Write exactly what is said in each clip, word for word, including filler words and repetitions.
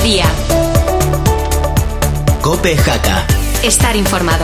día. COPE Jaca. Estar informado.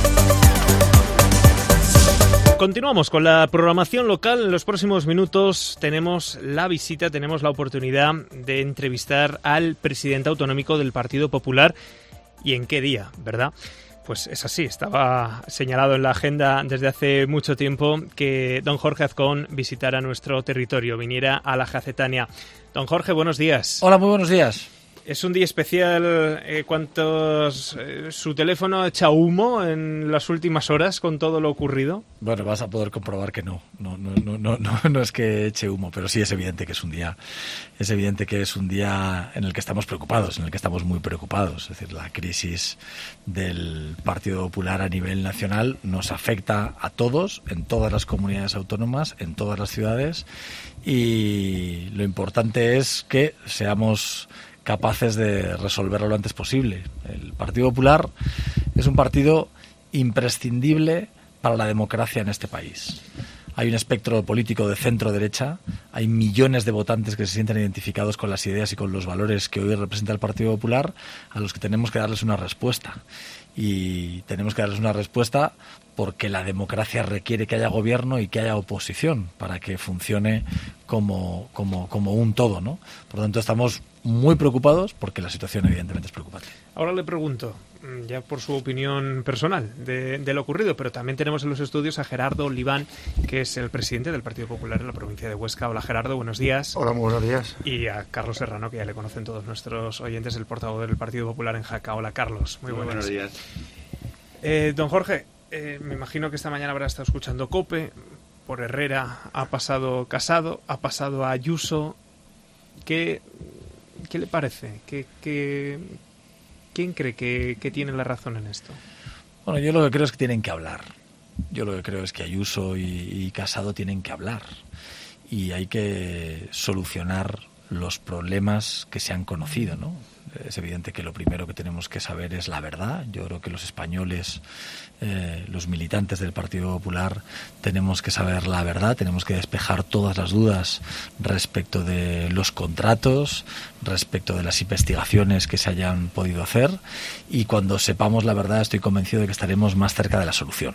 Continuamos con la programación local. En los próximos minutos tenemos la visita, tenemos la oportunidad de entrevistar al presidente autonómico del Partido Popular. ¿Y en qué día, verdad? Pues es así, estaba señalado en la agenda desde hace mucho tiempo que don Jorge Azcón visitara nuestro territorio, viniera a la Jacetania. Don Jorge, buenos días. Hola, muy buenos días. Es un día especial. Eh, ¿Cuántos eh, su teléfono echa humo en las últimas horas con todo lo ocurrido? Bueno, vas a poder comprobar que no. No, no, no, no, no, no es que eche humo, pero sí es evidente que es un día, es evidente que es un día en el que estamos preocupados, en el que estamos muy preocupados. Es decir, la crisis del Partido Popular a nivel nacional nos afecta a todos, en todas las comunidades autónomas, en todas las ciudades, y lo importante es que seamos capaces de resolverlo lo antes posible. El Partido Popular es un partido imprescindible para la democracia en este país. Hay un espectro político de centro-derecha, hay millones de votantes que se sienten identificados con las ideas y con los valores que hoy representa el Partido Popular, a los que tenemos que darles una respuesta. Y tenemos que darles una respuesta porque la democracia requiere que haya gobierno y que haya oposición para que funcione como, como, como un todo, ¿no? Por lo tanto, estamos muy preocupados porque la situación evidentemente es preocupante. Ahora le pregunto, ya por su opinión personal de, de lo ocurrido, pero también tenemos en los estudios a Gerardo Oliván, que es el presidente del Partido Popular en la provincia de Huesca. Hola, Gerardo, buenos días. Hola, muy buenos días. Y a Carlos Serrano, que ya le conocen todos nuestros oyentes, el portavoz del Partido Popular en Jaca. Hola, Carlos, muy, muy buenos días. Eh, don Jorge, eh, me imagino que esta mañana habrá estado escuchando COPE. Por Herrera ha pasado Casado, ha pasado a Ayuso. ¿Qué, qué le parece? ¿Qué, qué, ¿Quién cree que, que tiene la razón en esto? Bueno, yo lo que creo es que tienen que hablar. Yo lo que creo es que Ayuso y, y Casado tienen que hablar. Y hay que solucionar los problemas que se han conocido, ¿no? Es evidente que lo primero que tenemos que saber es la verdad. Yo creo que los españoles, eh, los militantes del Partido Popular, tenemos que saber la verdad, tenemos que despejar todas las dudas respecto de los contratos, respecto de las investigaciones que se hayan podido hacer, y cuando sepamos la verdad estoy convencido de que estaremos más cerca de la solución.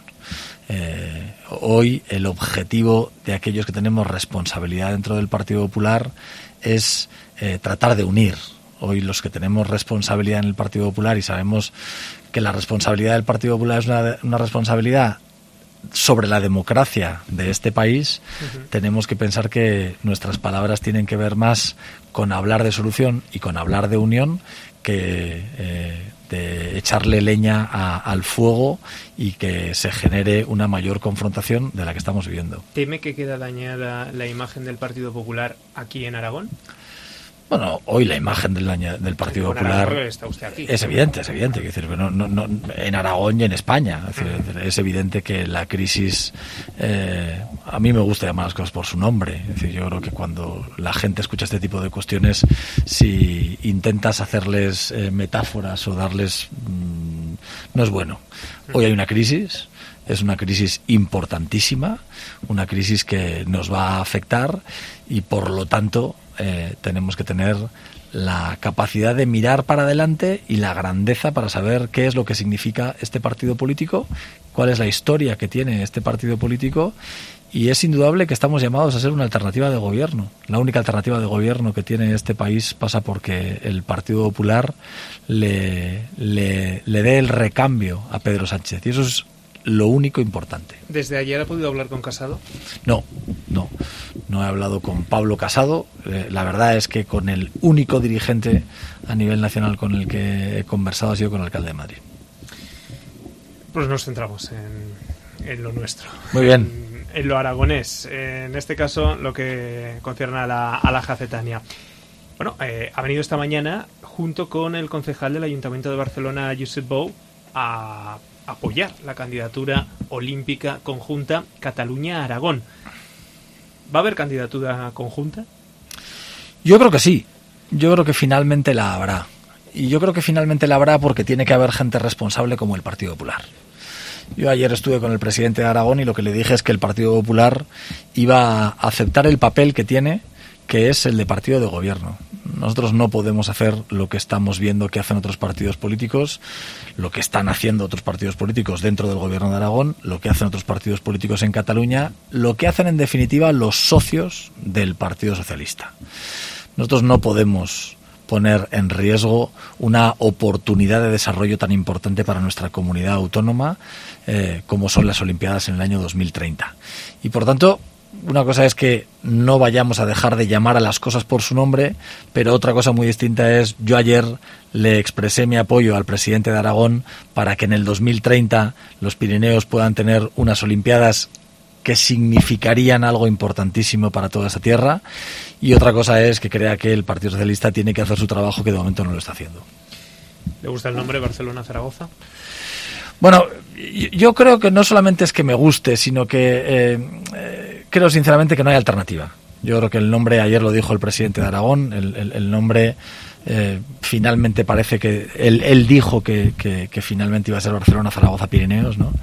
Eh, hoy el objetivo de aquellos que tenemos responsabilidad dentro del Partido Popular es eh, tratar de unir. Hoy los que tenemos responsabilidad en el Partido Popular y sabemos que la responsabilidad del Partido Popular es una, una responsabilidad sobre la democracia de este país, uh-huh. Tenemos que pensar que nuestras palabras tienen que ver más con hablar de solución y con hablar de unión que eh, de echarle leña a, al fuego y que se genere una mayor confrontación de la que estamos viviendo. ¿Teme que queda dañada la imagen del Partido Popular aquí en Aragón? Bueno, hoy la imagen del, del Partido bueno, Popular Aragón está usted aquí. Es evidente, es evidente. Es decir, no, no, no, en Aragón y en España. Es, decir, uh-huh. Es evidente que la crisis, eh, a mí me gusta llamar las cosas por su nombre. Es decir, yo creo que cuando la gente escucha este tipo de cuestiones, si intentas hacerles eh, metáforas o darles, mmm, no es bueno. Hoy hay una crisis. Es una crisis importantísima, una crisis que nos va a afectar y por lo tanto eh, tenemos que tener la capacidad de mirar para adelante y la grandeza para saber qué es lo que significa este partido político, cuál es la historia que tiene este partido político, y es indudable que estamos llamados a ser una alternativa de gobierno. La única alternativa de gobierno que tiene este país pasa porque el Partido Popular le, le, le dé el recambio a Pedro Sánchez, y eso es lo único importante. ¿Desde ayer ha podido hablar con Casado? No, no. No he hablado con Pablo Casado. Eh, la verdad es que con el único dirigente a nivel nacional con el que he conversado ha sido con el alcalde de Madrid. Pues nos centramos en, en lo nuestro. Muy bien. En, en lo aragonés. En este caso, lo que concierne a la, a la Jacetania. Bueno, eh, ha venido esta mañana junto con el concejal del Ayuntamiento de Barcelona, Josep Bou, a apoyar la candidatura olímpica conjunta Cataluña-Aragón. ¿Va a haber candidatura conjunta? Yo creo que sí. Yo creo que finalmente la habrá. Y yo creo que finalmente la habrá porque tiene que haber gente responsable como el Partido Popular. Yo ayer estuve con el presidente de Aragón y lo que le dije es que el Partido Popular iba a aceptar el papel que tiene, que es el de partido de gobierno. Nosotros no podemos hacer lo que estamos viendo que hacen otros partidos políticos, lo que están haciendo otros partidos políticos dentro del gobierno de Aragón, lo que hacen otros partidos políticos en Cataluña, lo que hacen en definitiva los socios del Partido Socialista. Nosotros no podemos poner en riesgo una oportunidad de desarrollo tan importante para nuestra comunidad autónoma eh, como son las Olimpiadas en el año dos mil treinta. Y por tanto, una cosa es que no vayamos a dejar de llamar a las cosas por su nombre, pero otra cosa muy distinta es, yo ayer le expresé mi apoyo al presidente de Aragón para que en el dos mil treinta los Pirineos puedan tener unas Olimpiadas que significarían algo importantísimo para toda esa tierra, y otra cosa es que crea que el Partido Socialista tiene que hacer su trabajo, que de momento no lo está haciendo. ¿Le gusta el nombre Barcelona-Zaragoza? Bueno, yo creo que no solamente es que me guste, sino que eh, eh, creo sinceramente que no hay alternativa. Yo creo que el nombre, ayer lo dijo el presidente de Aragón, el, el, el nombre eh, finalmente parece que él, él dijo que, que, que finalmente iba a ser Barcelona-Zaragoza-Pirineos, ¿no?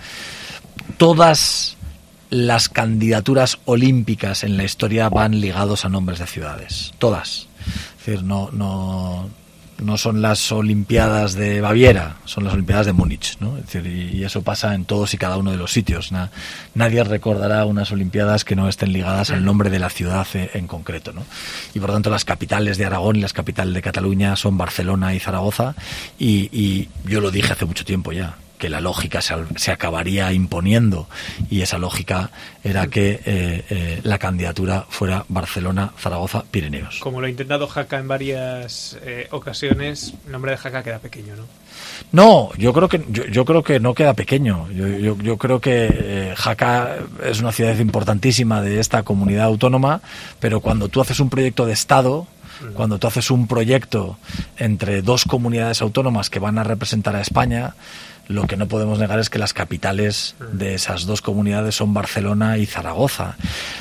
Todas las candidaturas olímpicas en la historia van ligados a nombres de ciudades, todas. Es decir, no, no, no son las Olimpiadas de Baviera, son las Olimpiadas de Múnich, ¿no? Es decir, y, y eso pasa en todos y cada uno de los sitios. Na, nadie recordará unas Olimpiadas que no estén ligadas al nombre de la ciudad en concreto, ¿no? Y por tanto las capitales de Aragón y las capitales de Cataluña son Barcelona y Zaragoza, y, y yo lo dije hace mucho tiempo ya, que la lógica se, se acabaría imponiendo, y esa lógica era que eh, eh, la candidatura fuera Barcelona, Zaragoza, Pirineos. Como lo ha intentado Jaca en varias eh, ocasiones, el nombre de Jaca queda pequeño, ¿no? No, yo creo que yo, yo creo que no queda pequeño. Yo, yo, yo creo que eh, Jaca es una ciudad importantísima de esta comunidad autónoma, pero cuando tú haces un proyecto de Estado, cuando tú haces un proyecto entre dos comunidades autónomas que van a representar a España, lo que no podemos negar es que las capitales de esas dos comunidades son Barcelona y Zaragoza.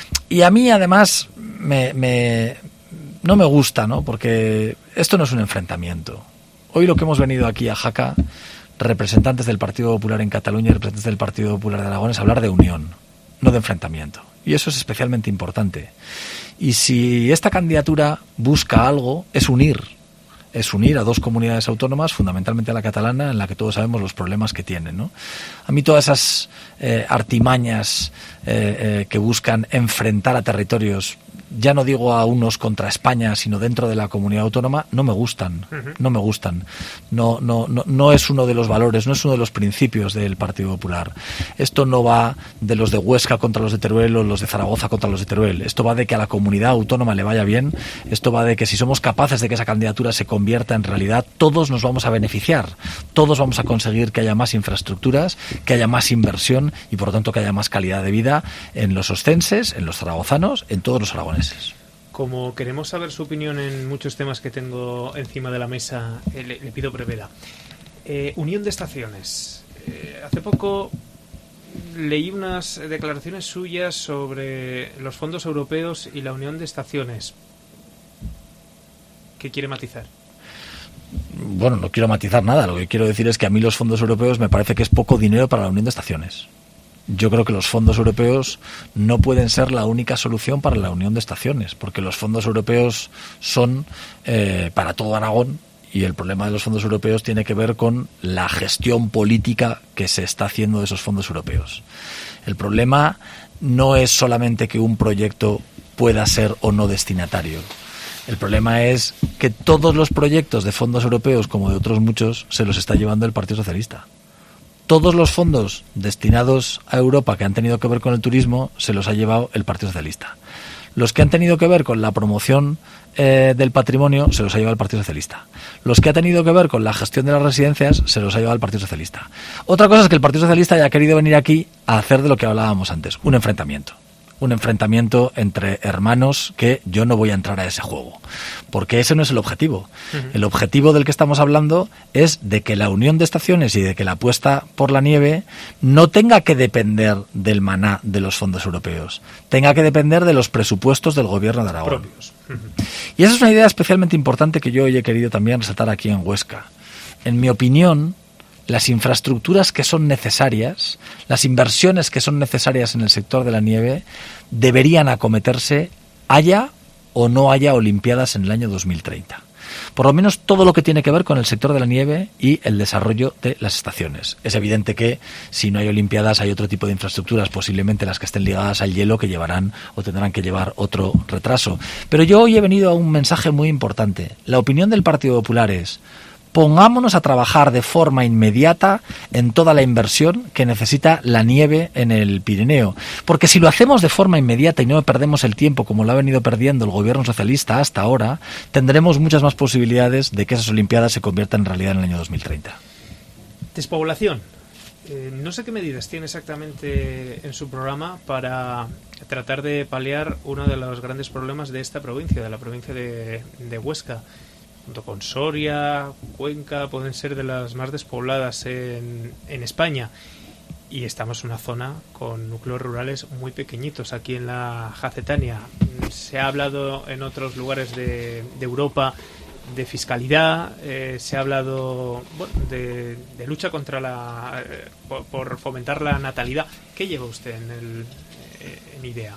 Y a mí, además, me, me, no me gusta, ¿no? Porque esto no es un enfrentamiento. Hoy lo que hemos venido aquí a Jaca, representantes del Partido Popular en Cataluña y representantes del Partido Popular de Aragón, es hablar de unión, no de enfrentamiento. Y eso es especialmente importante. Y si esta candidatura busca algo, es unir. es unir a dos comunidades autónomas, fundamentalmente a la catalana, en la que todos sabemos los problemas que tienen, ¿no? A mí todas esas eh, artimañas eh, eh, que buscan enfrentar a territorios, ya no digo a unos contra España, sino dentro de la comunidad autónoma, no me gustan, uh-huh. no me gustan. No, no, no, no es uno de los valores, no es uno de los principios del Partido Popular. Esto no va de los de Huesca contra los de Teruel o los de Zaragoza contra los de Teruel. Esto va de que a la comunidad autónoma le vaya bien. Esto va de que si somos capaces de que esa candidatura se convierta en realidad, todos nos vamos a beneficiar. Todos vamos a conseguir que haya más infraestructuras, que haya más inversión y por lo tanto que haya más calidad de vida en los oscenses, en los zaragozanos, en todos los aragoneses. Como queremos saber su opinión en muchos temas que tengo encima de la mesa, eh, le, le pido brevedad. Eh, unión de estaciones. Eh, hace poco leí unas declaraciones suyas sobre los fondos europeos y la unión de estaciones. ¿Qué quiere matizar? Bueno, no quiero matizar nada. Lo que quiero decir es que a mí los fondos europeos me parece que es poco dinero para la unión de estaciones. Yo creo que los fondos europeos no pueden ser la única solución para la unión de estaciones, porque los fondos europeos son eh, para todo Aragón, y el problema de los fondos europeos tiene que ver con la gestión política que se está haciendo de esos fondos europeos. El problema no es solamente que un proyecto pueda ser o no destinatario. El problema es que todos los proyectos de fondos europeos, como de otros muchos, se los está llevando el Partido Socialista. Todos los fondos destinados a Europa que han tenido que ver con el turismo se los ha llevado el Partido Socialista. Los que han tenido que ver con la promoción eh, del patrimonio se los ha llevado el Partido Socialista. Los que han tenido que ver con la gestión de las residencias se los ha llevado el Partido Socialista. Otra cosa es que el Partido Socialista haya querido venir aquí a hacer de lo que hablábamos antes, un enfrentamiento. Un enfrentamiento entre hermanos que yo no voy a entrar a ese juego, porque ese no es el objetivo. Uh-huh. El objetivo del que estamos hablando es de que la unión de estaciones y de que la apuesta por la nieve no tenga que depender del maná de los fondos europeos, tenga que depender de los presupuestos del gobierno de Aragón. Uh-huh. Y esa es una idea especialmente importante que yo hoy he querido también resaltar aquí en Huesca. En mi opinión, las infraestructuras que son necesarias, las inversiones que son necesarias en el sector de la nieve, deberían acometerse haya o no haya Olimpiadas en el año dos mil treinta. Por lo menos todo lo que tiene que ver con el sector de la nieve y el desarrollo de las estaciones. Es evidente que si no hay Olimpiadas hay otro tipo de infraestructuras, posiblemente las que estén ligadas al hielo, que llevarán o tendrán que llevar otro retraso. Pero yo hoy he venido a un mensaje muy importante. La opinión del Partido Popular es: pongámonos a trabajar de forma inmediata en toda la inversión que necesita la nieve en el Pirineo. Porque si lo hacemos de forma inmediata y no perdemos el tiempo como lo ha venido perdiendo el gobierno socialista hasta ahora, tendremos muchas más posibilidades de que esas Olimpiadas se conviertan en realidad en el año dos mil treinta. Despoblación. Eh, no sé qué medidas tiene exactamente en su programa para tratar de paliar uno de los grandes problemas de esta provincia, de la provincia de, de Huesca. Junto con Soria, Cuenca, pueden ser de las más despobladas en, en España. Y estamos en una zona con núcleos rurales muy pequeñitos, aquí en la Jacetania. Se ha hablado en otros lugares de, de Europa de fiscalidad, eh, se ha hablado bueno, de, de lucha contra la eh, por, por fomentar la natalidad. ¿Qué lleva usted en, el, eh, en idea?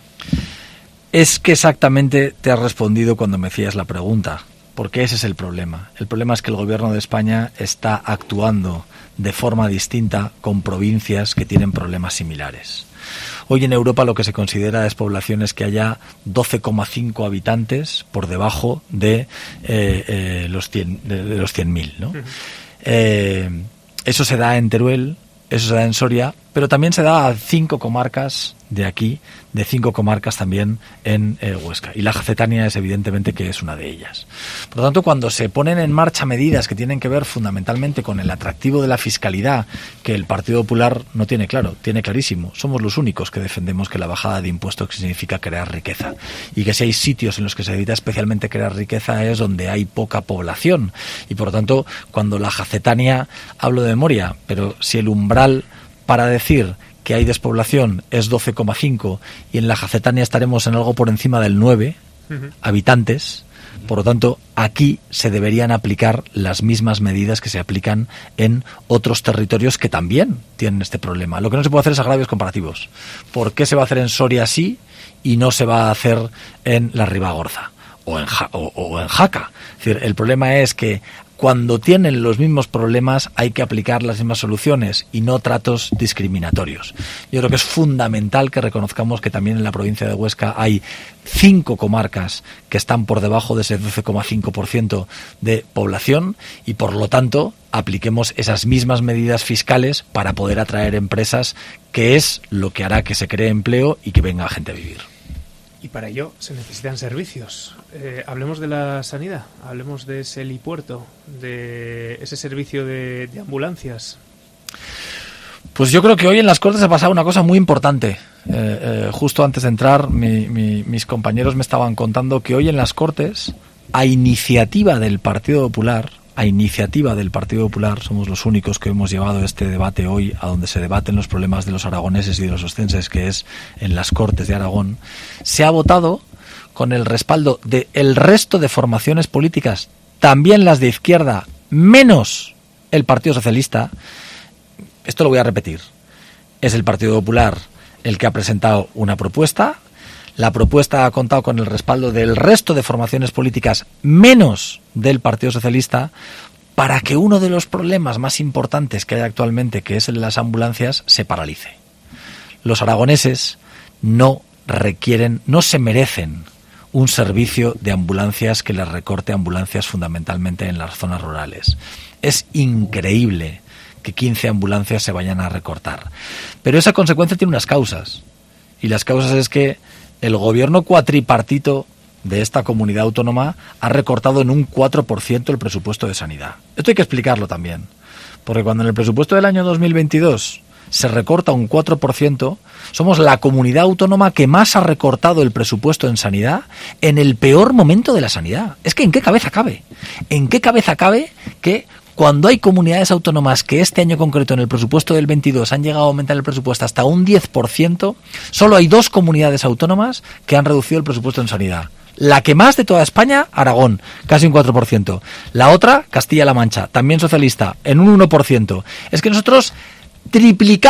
Es que exactamente te has respondido cuando me hacías la pregunta. Porque ese es el problema. El problema es que el gobierno de España está actuando de forma distinta con provincias que tienen problemas similares. Hoy en Europa lo que se considera despoblación es que haya doce coma cinco habitantes por debajo de, eh, eh, los cien, de, de los cien mil, ¿no? Uh-huh. eh, eso se da en Teruel, eso se da en Soria, pero también se da a cinco comarcas de aquí, de cinco comarcas también en eh, Huesca. Y la Jacetania es evidentemente que es una de ellas. Por lo tanto, cuando se ponen en marcha medidas que tienen que ver fundamentalmente con el atractivo de la fiscalidad, que el Partido Popular no tiene claro, tiene clarísimo. Somos los únicos que defendemos que la bajada de impuestos significa crear riqueza. Y que si hay sitios en los que se evita especialmente crear riqueza es donde hay poca población. Y por lo tanto, cuando la Jacetania, hablo de memoria, pero si el umbral para decir que hay despoblación es doce coma cinco y en la Jacetania estaremos en algo por encima del nueve uh-huh. habitantes, por lo tanto aquí se deberían aplicar las mismas medidas que se aplican en otros territorios que también tienen este problema. Lo que no se puede hacer es agravios comparativos. ¿Por qué se va a hacer en Soria sí y no se va a hacer en la Ribagorza o en, ja- o, o en Jaca? Es decir, el problema es que cuando tienen los mismos problemas hay que aplicar las mismas soluciones y no tratos discriminatorios. Yo creo que es fundamental que reconozcamos que también en la provincia de Huesca hay cinco comarcas que están por debajo de ese doce coma cinco por ciento de población y por lo tanto apliquemos esas mismas medidas fiscales para poder atraer empresas, que es lo que hará que se cree empleo y que venga gente a vivir. Y para ello se necesitan servicios. Eh, hablemos de la sanidad, hablemos de ese helipuerto, de ese servicio de, de ambulancias. Pues yo creo que hoy en las Cortes ha pasado una cosa muy importante. Eh, eh, justo antes de entrar, mi, mi, mis compañeros me estaban contando que hoy en las Cortes, a iniciativa del Partido Popular, a iniciativa del Partido Popular, somos los únicos que hemos llevado este debate hoy a donde se debaten los problemas de los aragoneses y de los ostenses, que es en las Cortes de Aragón, se ha votado con el respaldo del resto de formaciones políticas, también las de izquierda, menos el Partido Socialista. Esto lo voy a repetir. Es el Partido Popular el que ha presentado una propuesta. La propuesta ha contado con el respaldo del resto de formaciones políticas, menos del Partido Socialista, para que uno de los problemas más importantes que hay actualmente, que es el de las ambulancias, se paralice. Los aragoneses no requieren, no se merecen un servicio de ambulancias que les recorte ambulancias fundamentalmente en las zonas rurales. Es increíble que quince ambulancias se vayan a recortar. Pero esa consecuencia tiene unas causas. Y las causas es que el gobierno cuatripartito de esta comunidad autónoma ha recortado en un cuatro por ciento el presupuesto de sanidad. Esto hay que explicarlo también. Porque cuando en el presupuesto del año dos mil veintidós se recorta un cuatro por ciento, somos la comunidad autónoma que más ha recortado el presupuesto en sanidad en el peor momento de la sanidad. Es que ¿en qué cabeza cabe? ¿En qué cabeza cabe que cuando hay comunidades autónomas que este año concreto en el presupuesto del veintidós han llegado a aumentar el presupuesto hasta un diez por ciento, solo hay dos comunidades autónomas que han reducido el presupuesto en sanidad? La que más de toda España, Aragón, casi un cuatro por ciento. La otra, Castilla-La Mancha, también socialista, en un uno por ciento. Es que nosotros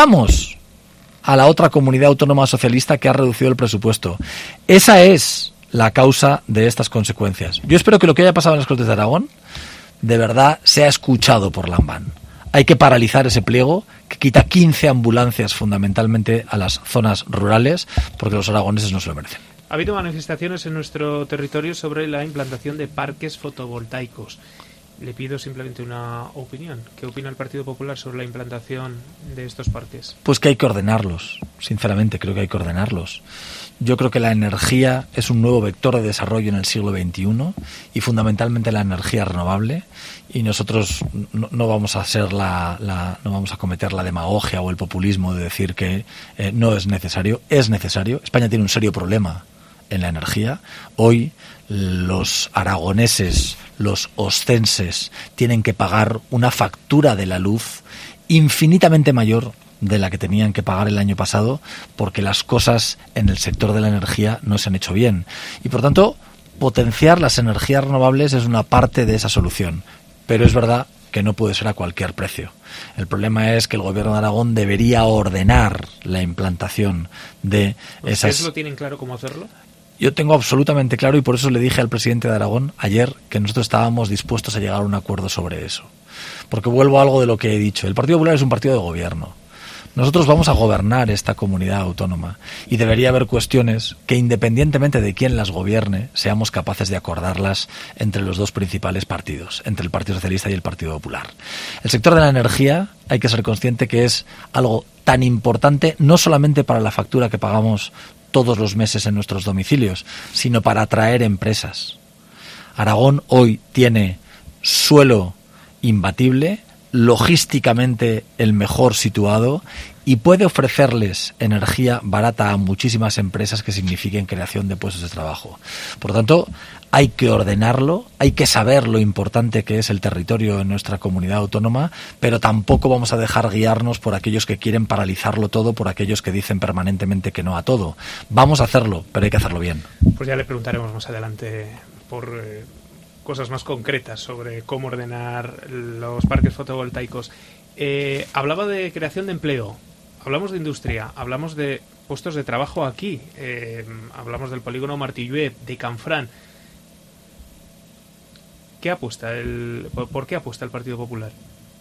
triplicamos a la otra comunidad autónoma socialista que ha reducido el presupuesto. Esa es la causa de estas consecuencias. Yo espero que lo que haya pasado en las Cortes de Aragón de verdad sea escuchado por Lambán. Hay que paralizar ese pliego que quita quince ambulancias fundamentalmente a las zonas rurales, porque los aragoneses no se lo merecen. Ha habido manifestaciones en nuestro territorio sobre la implantación de parques fotovoltaicos. Le pido simplemente una opinión. ¿Qué opina el Partido Popular sobre la implantación de estos parques? Pues que hay que ordenarlos. Sinceramente, creo que hay que ordenarlos. Yo creo que la energía es un nuevo vector de desarrollo en el siglo veintiuno y fundamentalmente la energía renovable, y nosotros no, no vamos a hacer la, la, no vamos a cometer la demagogia o el populismo de decir que eh, no es necesario. Es necesario. España tiene un serio problema en la energía. Hoy los aragoneses, los oscenses, tienen que pagar una factura de la luz infinitamente mayor de la que tenían que pagar el año pasado, porque las cosas en el sector de la energía no se han hecho bien. Y por tanto, potenciar las energías renovables es una parte de esa solución. Pero es verdad que no puede ser a cualquier precio. El problema es que el Gobierno de Aragón debería ordenar la implantación de esas... ¿Ustedes lo tienen claro cómo hacerlo? Yo tengo absolutamente claro, y por eso le dije al presidente de Aragón ayer que nosotros estábamos dispuestos a llegar a un acuerdo sobre eso. Porque vuelvo a algo de lo que he dicho. El Partido Popular es un partido de gobierno. Nosotros vamos a gobernar esta comunidad autónoma y debería haber cuestiones que, independientemente de quién las gobierne, seamos capaces de acordarlas entre los dos principales partidos, entre el Partido Socialista y el Partido Popular. El sector de la energía hay que ser consciente que es algo tan importante no solamente para la factura que pagamos todos los meses en nuestros domicilios, sino para atraer empresas. Aragón hoy tiene suelo imbatible, logísticamente el mejor situado, y puede ofrecerles energía barata a muchísimas empresas que signifiquen creación de puestos de trabajo. Por lo tanto, hay que ordenarlo, hay que saber lo importante que es el territorio en nuestra comunidad autónoma, pero tampoco vamos a dejar guiarnos por aquellos que quieren paralizarlo todo, por aquellos que dicen permanentemente que no a todo. Vamos a hacerlo, pero hay que hacerlo bien. Pues ya le preguntaremos más adelante por eh, cosas más concretas sobre cómo ordenar los parques fotovoltaicos. Eh, hablaba de creación de empleo. Hablamos de industria, hablamos de puestos de trabajo aquí, eh, hablamos del polígono Martillué, de Canfrán. ¿Qué apuesta el, ¿Por qué apuesta el Partido Popular?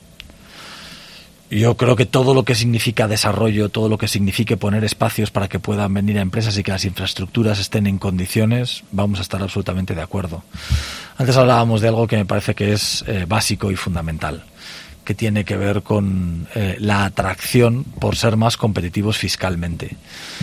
Yo creo que todo lo que significa desarrollo, todo lo que signifique poner espacios para que puedan venir a empresas y que las infraestructuras estén en condiciones, vamos a estar absolutamente de acuerdo. Antes hablábamos de algo que me parece que es eh, básico y fundamental, que tiene que ver con eh, la atracción por ser más competitivos fiscalmente.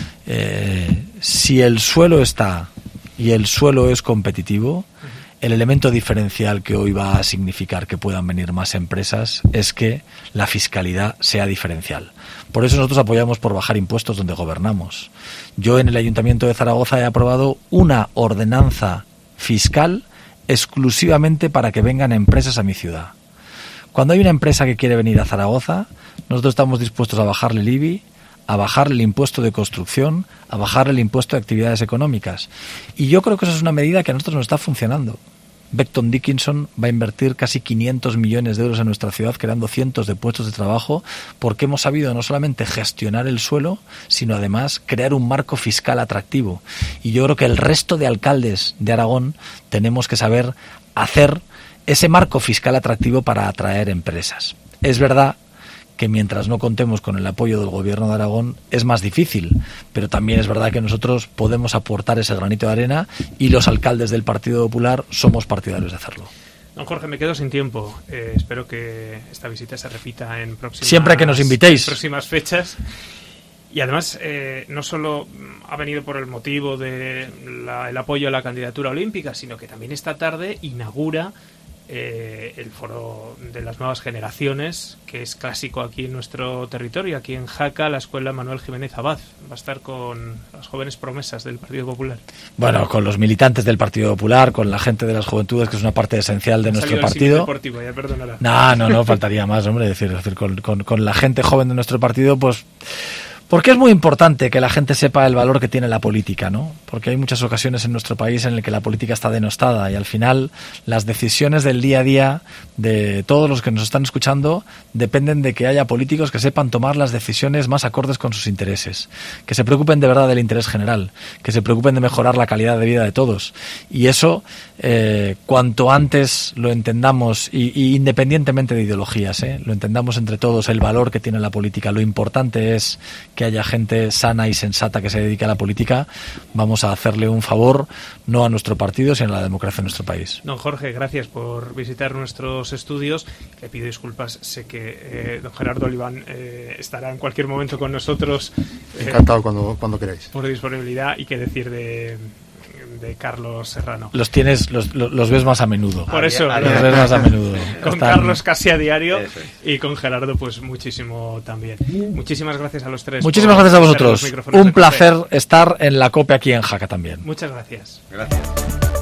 Eh, si el suelo está y el suelo es competitivo, el elemento diferencial que hoy va a significar que puedan venir más empresas es que la fiscalidad sea diferencial. Por eso nosotros apoyamos por bajar impuestos donde gobernamos. Yo en el Ayuntamiento de Zaragoza he aprobado una ordenanza fiscal exclusivamente para que vengan empresas a mi ciudad. Cuando hay una empresa que quiere venir a Zaragoza, nosotros estamos dispuestos a bajarle el I B I, a bajarle el impuesto de construcción, a bajarle el impuesto de actividades económicas. Y yo creo que eso es una medida que a nosotros nos está funcionando. Becton Dickinson va a invertir casi quinientos millones de euros en nuestra ciudad, creando cientos de puestos de trabajo, porque hemos sabido no solamente gestionar el suelo, sino además crear un marco fiscal atractivo. Y yo creo que el resto de alcaldes de Aragón tenemos que saber hacer ese marco fiscal atractivo para atraer empresas. Es verdad que mientras no contemos con el apoyo del Gobierno de Aragón es más difícil, pero también es verdad que nosotros podemos aportar ese granito de arena y los alcaldes del Partido Popular somos partidarios de hacerlo. Don Jorge, me quedo sin tiempo. Eh, espero que esta visita se repita en próximas, siempre que nos invitéis. próximas fechas. Y además, eh, no solo ha venido por el motivo de la, el apoyo a la candidatura olímpica, sino que también esta tarde inaugura Eh, el foro de las nuevas generaciones, que es clásico aquí en nuestro territorio, aquí en Jaca, la escuela Manuel Jiménez Abad. Va a estar con las jóvenes promesas del Partido Popular. Bueno, con los militantes del Partido Popular, con la gente de las juventudes, que es una parte esencial de nuestro partido. Deportivo, ya, perdónala. No, no, no, faltaría más, hombre. Es decir, es decir con, con, con la gente joven de nuestro partido, pues Porque es muy importante que la gente sepa el valor que tiene la política, ¿no? Porque hay muchas ocasiones en nuestro país en las que la política está denostada y al final las decisiones del día a día de todos los que nos están escuchando dependen de que haya políticos que sepan tomar las decisiones más acordes con sus intereses, que se preocupen de verdad del interés general, que se preocupen de mejorar la calidad de vida de todos. Y eso, eh, cuanto antes lo entendamos, y, y independientemente de ideologías, ¿eh? lo entendamos entre todos, el valor que tiene la política, lo importante es que haya gente sana y sensata que se dedique a la política, vamos a hacerle un favor, no a nuestro partido, sino a la democracia en nuestro país. Don Jorge, gracias por visitar nuestros estudios. Le pido disculpas, sé que eh, don Gerardo Oliván eh, estará en cualquier momento con nosotros. Eh, Encantado cuando, cuando queráis. Por disponibilidad, y qué decir de... de Carlos Serrano. Los tienes, los, los, los ves más a menudo. Por eso. Los ves más a menudo. Con Están... Carlos casi a diario y con Gerardo pues muchísimo también. Muchísimas gracias a los tres. Muchísimas gracias a vosotros. Un placer estar en la COPE aquí en Jaca también. Muchas gracias. Gracias.